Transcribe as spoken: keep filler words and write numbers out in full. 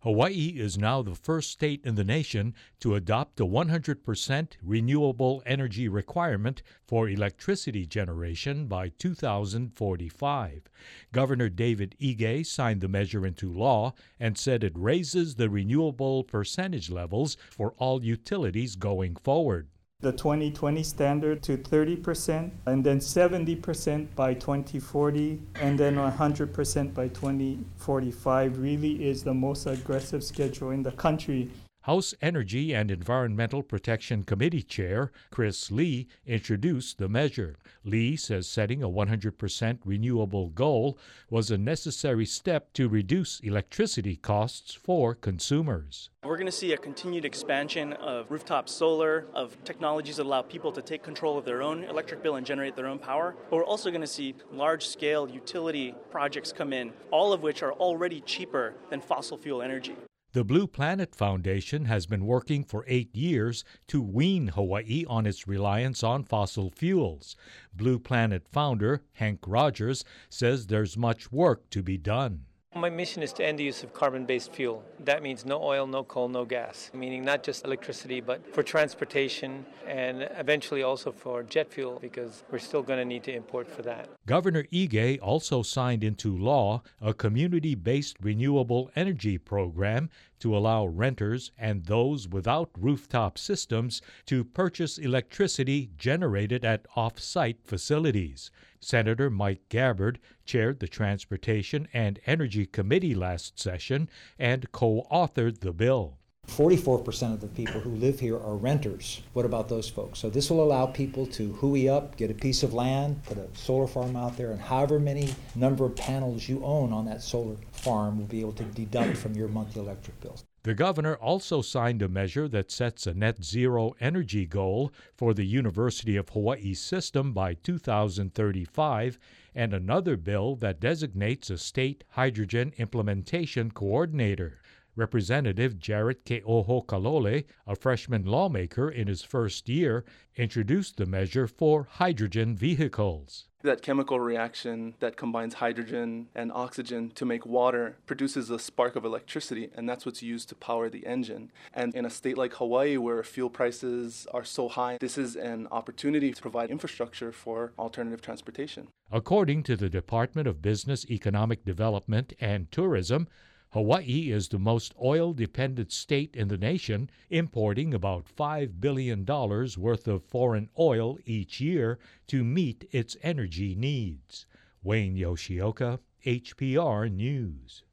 Hawaii is now the first state in the nation to adopt a one hundred percent renewable energy requirement for electricity generation by two thousand forty-five. Governor David Ige signed the measure into law and said it raises the renewable percentage levels for all utilities going forward. The twenty twenty standard to thirty percent, and then seventy percent by twenty forty, and then one hundred percent by twenty forty-five really is the most aggressive schedule in the country. House Energy and Environmental Protection Committee Chair Chris Lee introduced the measure. Lee says setting a one hundred percent renewable goal was a necessary step to reduce electricity costs for consumers. We're going to see a continued expansion of rooftop solar, of technologies that allow people to take control of their own electric bill and generate their own power. But we're also going to see large-scale utility projects come in, all of which are already cheaper than fossil fuel energy. The Blue Planet Foundation has been working for eight years to wean Hawaii on its reliance on fossil fuels. Blue Planet founder Hank Rogers says there's much work to be done. My mission is to end the use of carbon-based fuel. That means no oil, no coal, no gas, meaning not just electricity, but for transportation and eventually also for jet fuel, because we're still going to need to import for that. Governor Ige also signed into law a community-based renewable energy program to allow renters and those without rooftop systems to purchase electricity generated at off-site facilities. Senator Mike Gabbard chaired the Transportation and Energy Committee last session and co-authored the bill. forty-four percent of the people who live here are renters. What about those folks? So this will allow people to hooey up, get a piece of land, put a solar farm out there, and however many number of panels you own on that solar farm will be able to deduct from your monthly electric bills. The governor also signed a measure that sets a net zero energy goal for the University of Hawaii system by two thousand thirty-five and another bill that designates a state hydrogen implementation coordinator. Representative Jarrett Ke'ohokalole, a freshman lawmaker in his first year, introduced the measure for hydrogen vehicles. That chemical reaction that combines hydrogen and oxygen to make water produces a spark of electricity, and that's what's used to power the engine. And in a state like Hawaii, where fuel prices are so high, this is an opportunity to provide infrastructure for alternative transportation. According to the Department of Business, Economic Development, and Tourism, Hawaii is the most oil-dependent state in the nation, importing about five billion dollars worth of foreign oil each year to meet its energy needs. Wayne Yoshioka, H P R News.